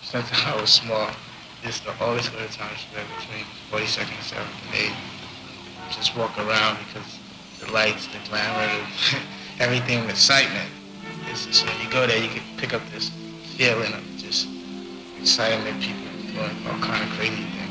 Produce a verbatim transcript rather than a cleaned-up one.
since I was small. It's the always go to Times Square between forty-second, seventh, and eighth. Just walk around because the lights, the glamour, the everything, the excitement. It's just when you go there, you can pick up this feeling of just excitement, people doing all kind of crazy things.